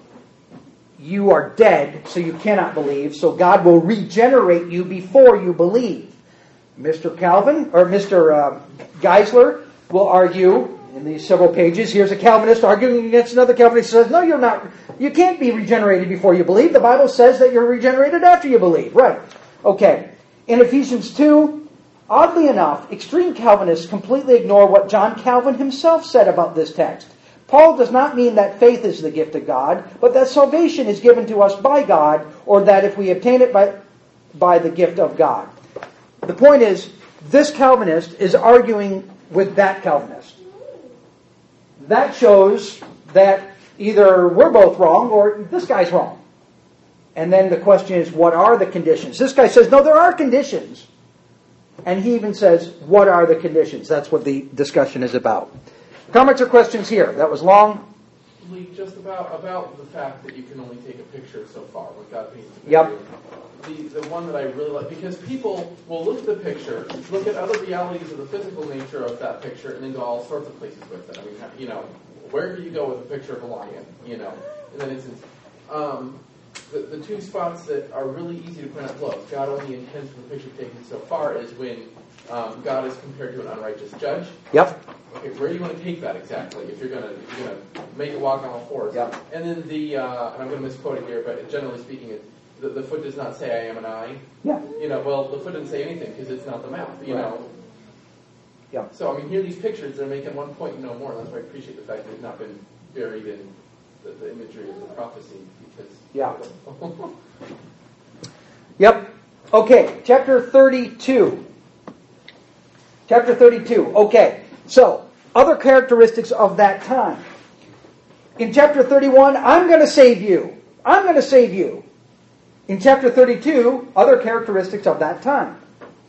you are dead, so you cannot believe, so God will regenerate you before you believe. Mister Calvin, or Mister Uh, Geisler will argue in these several pages, here's a Calvinist arguing against another Calvinist who says, no, you're not, you can't be regenerated before you believe. The Bible says that you're regenerated after you believe. Right. Okay. In Ephesians two, oddly enough, extreme Calvinists completely ignore what John Calvin himself said about this text. Paul does not mean that faith is the gift of God, but that salvation is given to us by God, or that if we obtain it by, by the gift of God. The point is, this Calvinist is arguing with that Calvinist. That shows that either we're both wrong or this guy's wrong. And then the question is, what are the conditions? This guy says, no, there are conditions. And he even says, what are the conditions? That's what the discussion is about. Comments or questions here? That was long. Lee, just about about the fact that you can only take a picture so far when God paints the picture. Yep. The, the one that I really like, because people will look at the picture, look at other realities of the physical nature of that picture, and then go all sorts of places with it. I mean, you know, where do you go with a picture of a lion? You know, and then it's um, the, the two spots that are really easy to point out. Look, God only intends for the picture taken so far is when um, God is compared to an unrighteous judge. Yep. Okay, where do you want to take that exactly? If you're gonna, if you're gonna make it walk on all fours. Yeah. And then the, uh, and I'm going to misquote it here, but generally speaking, it, the, the foot does not say I am an eye. Yeah. You know, well, the foot doesn't say anything because it's not the mouth, you Right. know. Yeah. So, I mean, here these pictures, they're making one point, no more. That's why I appreciate the fact that they've not been buried in the, the imagery of the prophecy. Because Yeah. Yep. Okay, chapter thirty-two. Chapter thirty-two. Okay, so other characteristics of that time. In chapter thirty-one, I'm going to save you. I'm going to save you. In chapter thirty-two, other characteristics of that time.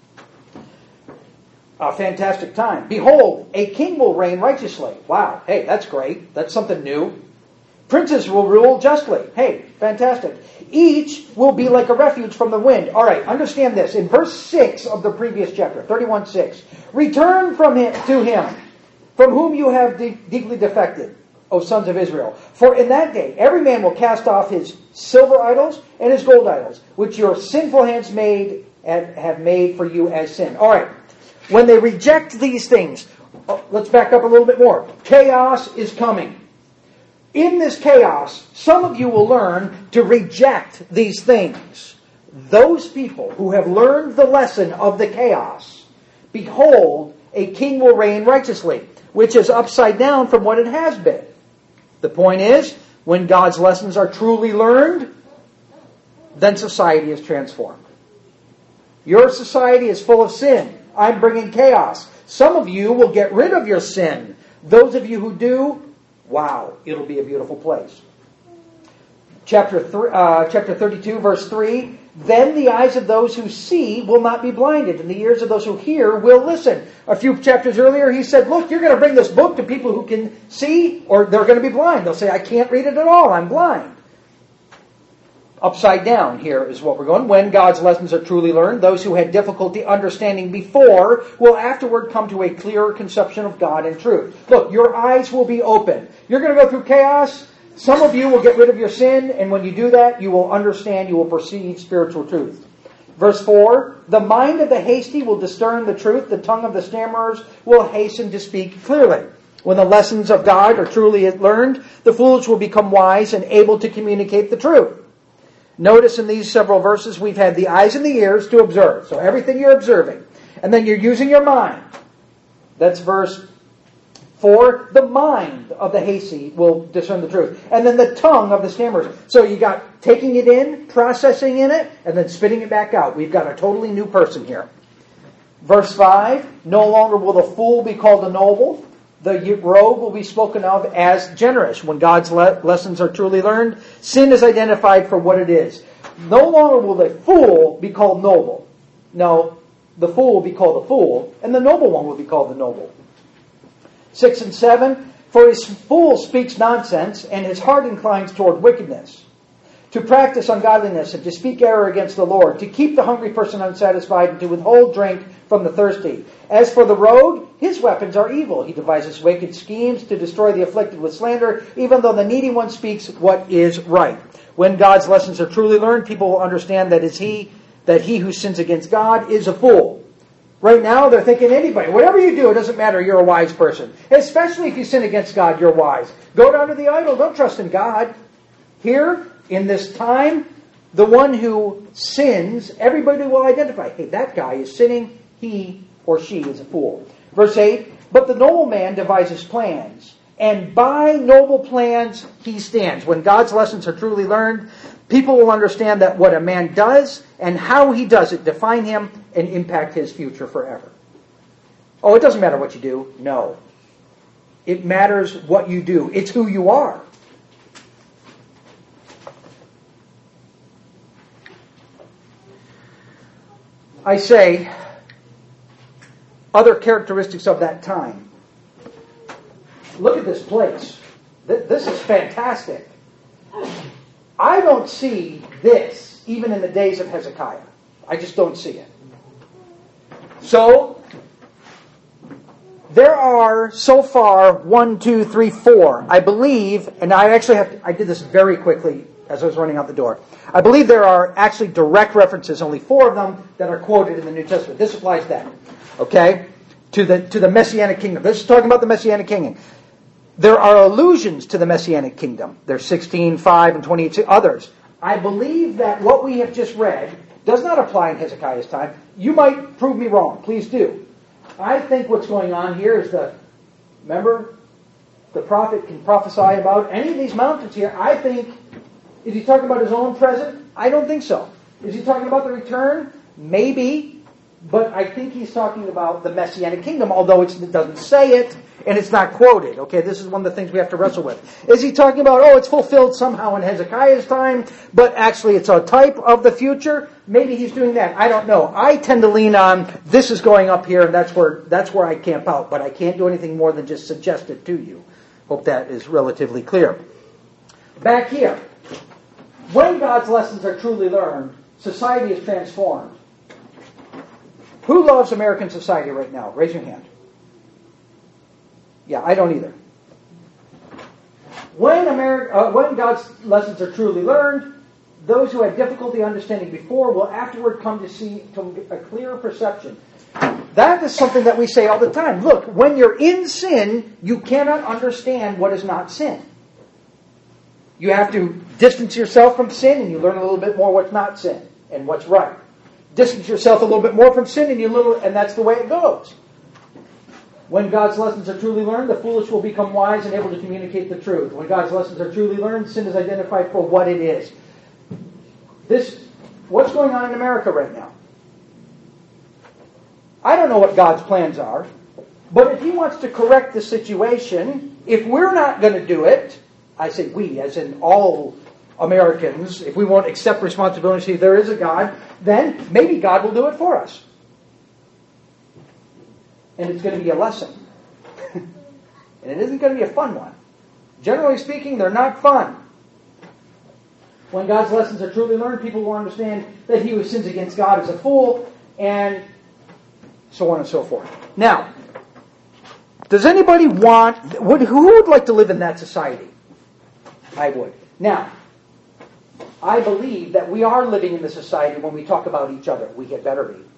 A fantastic time. Behold, a king will reign righteously. Wow, hey, that's great. That's something new. Princes will rule justly. Hey, fantastic. Each will be like a refuge from the wind. All right, understand this. In verse six of the previous chapter, thirty-one six, return from him to him, from whom you have de- deeply defected, O sons of Israel. For in that day every man will cast off his silver idols and his gold idols, which your sinful hands made and have made for you as sin. All right, when they reject these things, oh, let's back up a little bit more. Chaos is coming. In this chaos, some of you will learn to reject these things. Those people who have learned the lesson of the chaos, behold, a king will reign righteously, which is upside down from what it has been. The point is, when God's lessons are truly learned, then society is transformed. Your society is full of sin. I'm bringing chaos. Some of you will get rid of your sin. Those of you who do, wow, it'll be a beautiful place. Chapter three, uh, chapter thirty-two, verse three. Then the eyes of those who see will not be blinded, and the ears of those who hear will listen. A few chapters earlier, he said, look, you're going to bring this book to people who can see, or they're going to be blind. They'll say, I can't read it at all, I'm blind. Upside down here is what we're going. When God's lessons are truly learned, those who had difficulty understanding before will afterward come to a clearer conception of God and truth. Look, your eyes will be open. You're going to go through chaos. Some of you will get rid of your sin, and when you do that, you will understand, you will perceive spiritual truth. Verse four, the mind of the hasty will discern the truth, the tongue of the stammerers will hasten to speak clearly. When the lessons of God are truly learned, the foolish will become wise and able to communicate the truth. Notice in these several verses, we've had the eyes and the ears to observe. So everything you're observing. And then you're using your mind. That's verse four. The mind of the hasty will discern the truth. And then the tongue of the stammerers. So you got taking it in, processing in it, and then spitting it back out. We've got a totally new person here. Verse five. No longer will the fool be called a noble. The rogue will be spoken of as generous. When God's le- lessons are truly learned, sin is identified for what it is. No longer will the fool be called noble. No, the fool will be called a fool, and the noble one will be called the noble. Six and seven, for his fool speaks nonsense, and his heart inclines toward wickedness. To practice ungodliness and to speak error against the Lord, to keep the hungry person unsatisfied, and to withhold drink from the thirsty. As for the rogue, his weapons are evil. He devises wicked schemes to destroy the afflicted with slander, even though the needy one speaks what is right. When God's lessons are truly learned, people will understand that is he that he who sins against God is a fool. Right now, they're thinking anybody, whatever you do, it doesn't matter, you're a wise person. Especially if you sin against God, you're wise. Go down to the idol, don't trust in God. Here, in this time, the one who sins, everybody will identify, hey, that guy is sinning, he or she is a fool. Verse eight, but the noble man devises plans, and by noble plans he stands. When God's lessons are truly learned, people will understand that what a man does and how he does it define him and impact his future forever. Oh, it doesn't matter what you do. No. It matters what you do. It's who you are. I say, other characteristics of that time. Look at this place. This is fantastic. I don't see this even in the days of Hezekiah. I just don't see it. So, there are so far one, two, three, four. I believe, and I actually have, to, I did this very quickly as I was running out the door. I believe there are actually direct references, only four of them, that are quoted in the New Testament. This applies then. Okay? To the to the Messianic kingdom. This is talking about the Messianic kingdom. There are allusions to the Messianic kingdom. There's sixteen, five, and twenty-eight others. I believe that what we have just read does not apply in Hezekiah's time. You might prove me wrong. Please do. I think what's going on here is the, remember, the prophet can prophesy about any of these mountains here. I think, is he talking about his own present? I don't think so. Is he talking about the return? Maybe. But I think he's talking about the Messianic kingdom, although it's, it doesn't say it. And it's not quoted. Okay, this is one of the things we have to wrestle with. Is he talking about, oh, it's fulfilled somehow in Hezekiah's time, but actually it's a type of the future? Maybe he's doing that. I don't know. I tend to lean on, this is going up here, and that's where that's where I camp out. But I can't do anything more than just suggest it to you. Hope that is relatively clear. Back here. When God's lessons are truly learned, society is transformed. Who loves American society right now? Raise your hand. Yeah, I don't either. When, Ameri- uh, when God's lessons are truly learned, those who had difficulty understanding before will afterward come to see to a clearer perception. That is something that we say all the time. Look, when you're in sin, you cannot understand what is not sin. You have to distance yourself from sin, and you learn a little bit more what's not sin and what's right. Distance yourself a little bit more from sin, and you little, and that's the way it goes. When God's lessons are truly learned, the foolish will become wise and able to communicate the truth. When God's lessons are truly learned, sin is identified for what it is. This, what's going on in America right now? I don't know what God's plans are, but if He wants to correct the situation, if we're not going to do it, I say we, as in all Americans, if we won't accept responsibility, see there is a God, then maybe God will do it for us. And it's going to be a lesson. And it isn't going to be a fun one. Generally speaking, they're not fun. When God's lessons are truly learned, people will understand that he who sins against God is a fool, and so on and so forth. Now, does anybody want, would, who would like to live in that society? I would. Now, I believe that we are living in the society when we talk about each other. We had better be.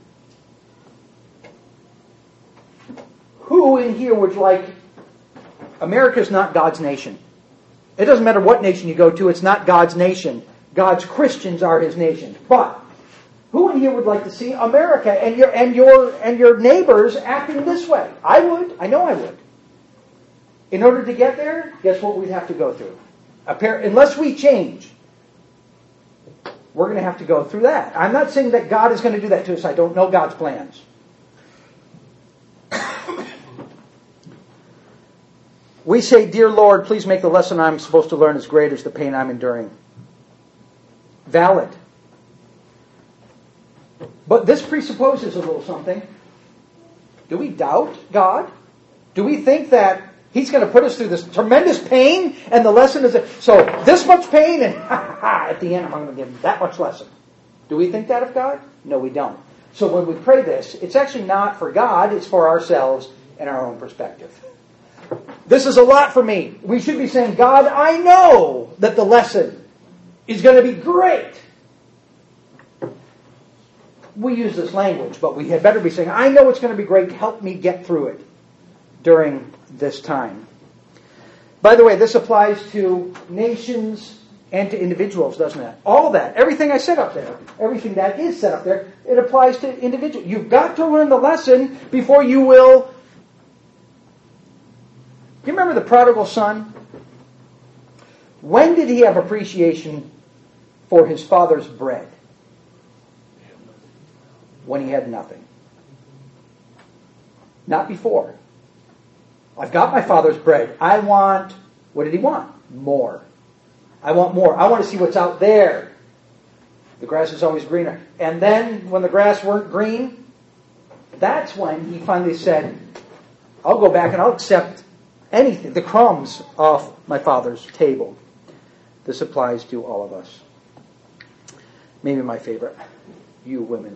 Who in here would like... America's not God's nation. It doesn't matter what nation you go to, it's not God's nation. God's Christians are His nation. But who in here would like to see America and your and your and your neighbors acting this way? I would. I know I would. In order to get there, guess what we'd have to go through? Appar- unless we change, we're going to have to go through that. I'm not saying that God is going to do that to us. I don't know God's plans. We say, "Dear Lord, please make the lesson I'm supposed to learn as great as the pain I'm enduring." Valid. But this presupposes a little something. Do we doubt God? Do we think that He's going to put us through this tremendous pain and the lesson is... A, so this much pain and ha, ha, at the end I'm going to give him that much lesson. Do we think that of God? No, we don't. So when we pray this, it's actually not for God, it's for ourselves and our own perspective. This is a lot for me. We should be saying, God, I know that the lesson is going to be great. We use this language, but we had better be saying, I know it's going to be great. Help me get through it during this time. By the way, this applies to nations and to individuals, doesn't it? All that, everything I said up there, everything that is said up there, it applies to individuals. You've got to learn the lesson before you will... Do you remember the prodigal son? When did he have appreciation for his father's bread? When he had nothing. Not before. I've got my father's bread. I want, what did he want? More. I want more. I want to see what's out there. The grass is always greener. And then when the grass weren't green, that's when he finally said, I'll go back and I'll accept anything, the crumbs off my father's table. This applies to all of us. Maybe my favorite, you women.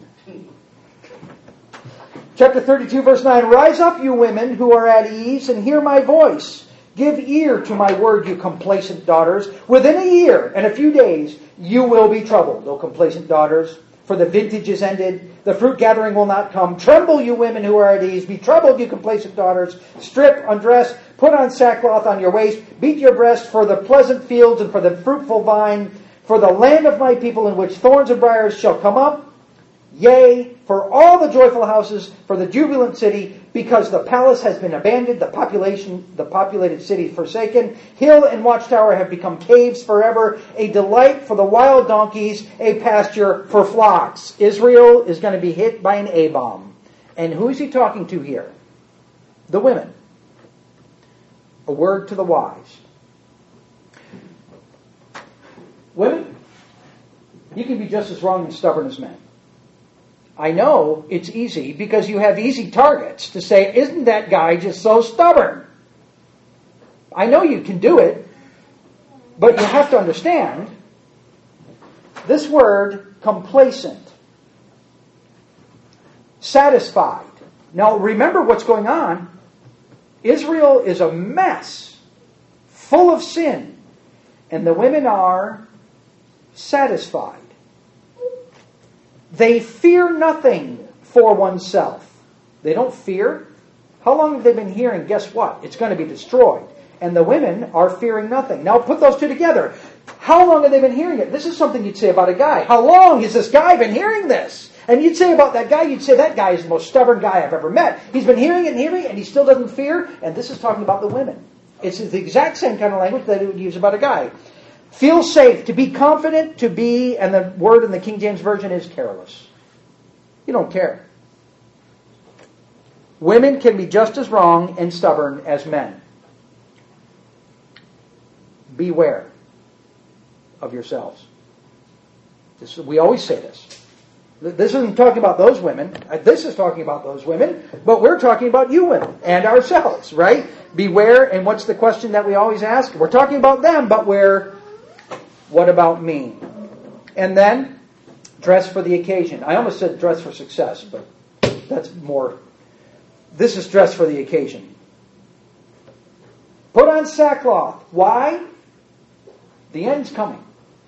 Chapter thirty-two, verse nine. Rise up, you women who are at ease, and hear my voice. Give ear to my word, you complacent daughters. Within a year and a few days, you will be troubled, O complacent daughters. For the vintage is ended, The fruit gathering will not come. Tremble, you women who are at ease. Be troubled, you complacent daughters. Strip, undress, put on sackcloth on your waist. Beat your breast for the pleasant fields and for the fruitful vine, for the land of my people in which thorns and briars shall come up. Yea, for all the joyful houses, for the jubilant city, because the palace has been abandoned, the population, the populated city forsaken. Hill and watchtower have become caves forever, a delight for the wild donkeys, a pasture for flocks. Israel is going to be hit by an A-bomb. And who is he talking to here? The women. A word to the wise. Women, you can be just as wrong and stubborn as men. I know it's easy because you have easy targets to say, isn't that guy just so stubborn? I know you can do it, but you have to understand this word complacent, satisfied. Now remember what's going on. Israel is a mess, full of sin, and the women are satisfied. They fear nothing for oneself. They don't fear. How long have they been hearing? Guess what? It's going to be destroyed. And the women are fearing nothing. Now put those two together. How long have they been hearing it? This is something you'd say about a guy. How long has this guy been hearing this? And you'd say about that guy, you'd say that guy is the most stubborn guy I've ever met. He's been hearing it and hearing it, and he still doesn't fear. And this is talking about the women. It's the exact same kind of language that it would use about a guy. Feel safe, to be confident, to be, and the word in the King James Version is careless. You don't care. Women can be just as wrong and stubborn as men. Beware of yourselves. This, we always say this. This isn't talking about those women. This is talking about those women, but we're talking about you women and ourselves, right? Beware, and what's the question that we always ask? We're talking about them, but we're... What about me? And then, dress for the occasion. I almost said dress for success, but that's more. This is dress for the occasion. Put on sackcloth. Why? The end's coming.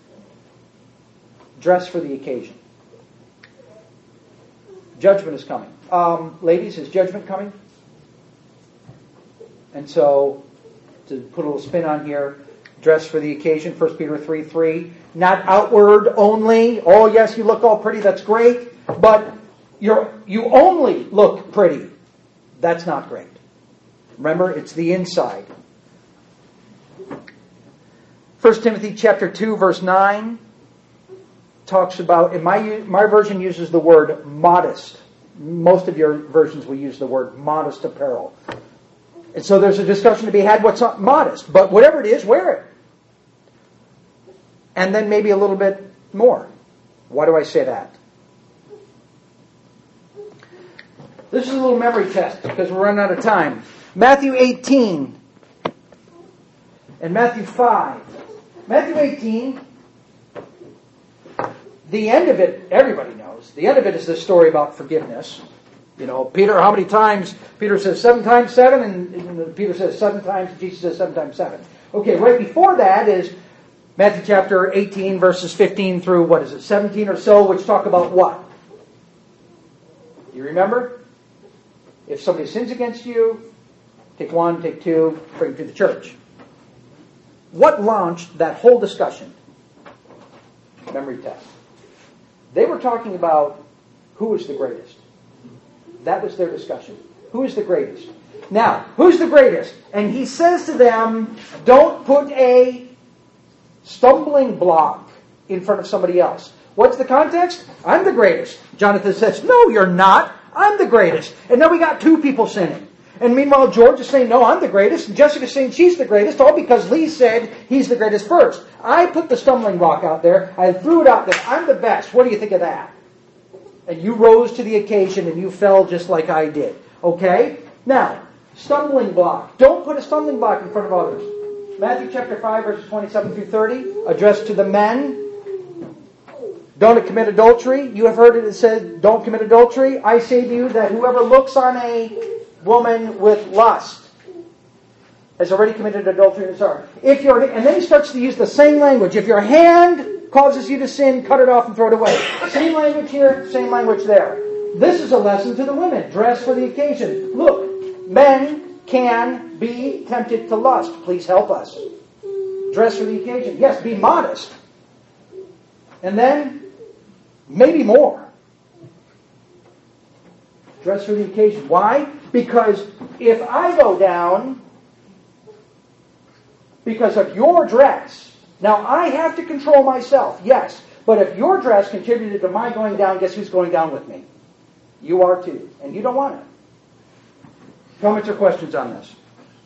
Dress for the occasion. Judgment is coming. Um, ladies, is judgment coming? And so, to put a little spin on here, dress for the occasion, First Peter three three. Not outward only. Oh, yes, you look all pretty. That's great. But you're, you only look pretty. That's not great. Remember, it's the inside. First Timothy chapter two, verse nine talks about, in my, my version uses the word modest. Most of your versions will use the word modest apparel. And so there's a discussion to be had what's modest. But whatever it is, wear it. And then maybe a little bit more. Why do I say that? This is a little memory test because we're running out of time. Matthew eighteen and Matthew five. Matthew eighteen, the end of it, everybody knows. The end of it is this story about forgiveness. You know, Peter, how many times? Peter says seven times seven, and, and Peter says seven times, and Jesus says seven times seven. Okay, right before that is Matthew chapter eighteen, verses fifteen through, what is it, seventeen or so, which talk about what? You remember? If somebody sins against you, take one, take two, bring them to the church. What launched that whole discussion? Memory test. They were talking about who is the greatest. That was their discussion. Who is the greatest? Now, who's the greatest? And he says to them, don't put a stumbling block in front of somebody else. What's the context? I'm the greatest. Jonathan says, no, you're not. I'm the greatest. And now we got two people sinning. And meanwhile, George is saying, no, I'm the greatest. And Jessica's saying she's the greatest, all because Lee said he's the greatest first. I put the stumbling block out there. I threw it out there. I'm the best. What do you think of that? And you rose to the occasion and you fell just like I did. Okay? Now, stumbling block. Don't put a stumbling block in front of others. Matthew chapter five, verses twenty-seven through thirty, addressed to the men. Don't commit adultery. You have heard it, it said, don't commit adultery. I say to you that whoever looks on a woman with lust has already committed adultery in his heart. If your, and then he starts to use the same language. If your hand causes you to sin, cut it off and throw it away. Same language here, same language there. This is a lesson to the women. Dress for the occasion. Look, men can be tempted to lust. Please help us. Dress for the occasion. Yes, be modest. And then, maybe more. Dress for the occasion. Why? Because if I go down because of your dress, now I have to control myself, yes. But if your dress contributed to my going down, guess who's going down with me? You are too. And you don't want it. Comments or questions on this?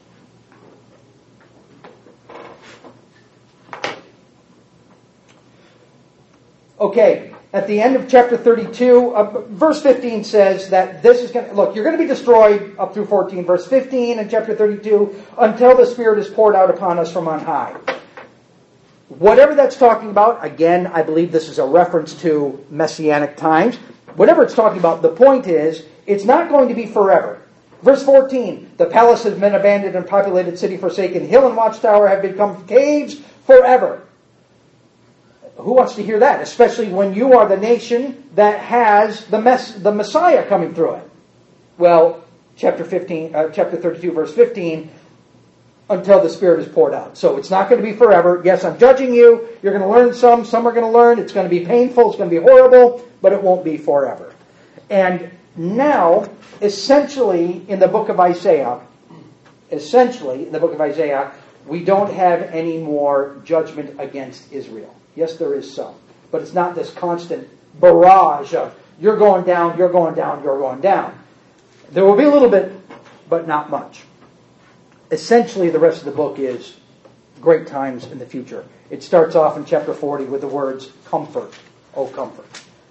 Okay, at the end of chapter thirty-two, uh, verse fifteen says that this is going to, look, you're going to be destroyed up through fourteen. Verse fifteen in chapter thirty-two, until the Spirit is poured out upon us from on high. Whatever that's talking about, again, I believe this is a reference to Messianic times. Whatever it's talking about, the point is, it's not going to be forever. Verse fourteen, the palace has been abandoned and populated city forsaken. Hill and watchtower have become caves forever. Who wants to hear that? Especially when you are the nation that has the mess, the Messiah coming through it. Well, chapter fifteen, uh, chapter thirty-two, verse fifteen, until the Spirit is poured out. So it's not going to be forever. Yes, I'm judging you. You're going to learn some. Some are going to learn. It's going to be painful. It's going to be horrible, but it won't be forever. And now, essentially, in the book of Isaiah, essentially in the book of Isaiah, we don't have any more judgment against Israel. Yes, there is some. But it's not this constant barrage of, you're going down, you're going down, you're going down. There will be a little bit, but not much. Essentially, the rest of the book is great times in the future. It starts off in chapter forty with the words, comfort, oh comfort.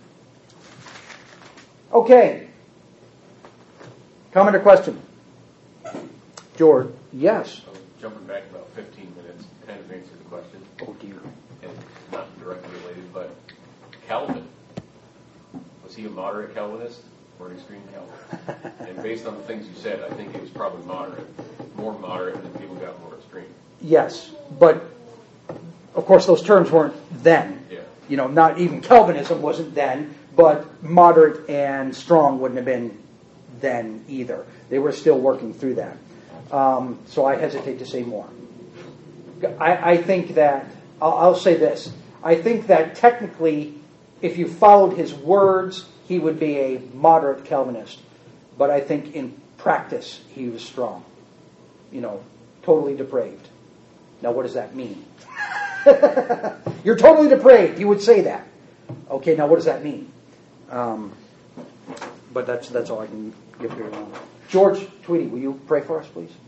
Okay. Comment or question? George, yes. So jumping back about fifteen minutes, kind of answer the question. Oh dear. And not directly related, but Calvin, was he a moderate Calvinist or an extreme Calvinist? And based on the things you said, I think he was probably moderate, more moderate than people got more extreme. Yes, but of course those terms weren't then. Yeah. You know, not even Calvinism wasn't then, but moderate and strong wouldn't have been then either. They were still working through that. Um, so I hesitate to say more. I, I think that, I'll, I'll say this, I think that technically, if you followed his words, he would be a moderate Calvinist. But I think in practice, he was strong. You know, totally depraved. Now, what does that mean? You're totally depraved. You would say that. Okay, now what does that mean? Um, but that's that's all I can give here. George Tweedy, will you pray for us, please?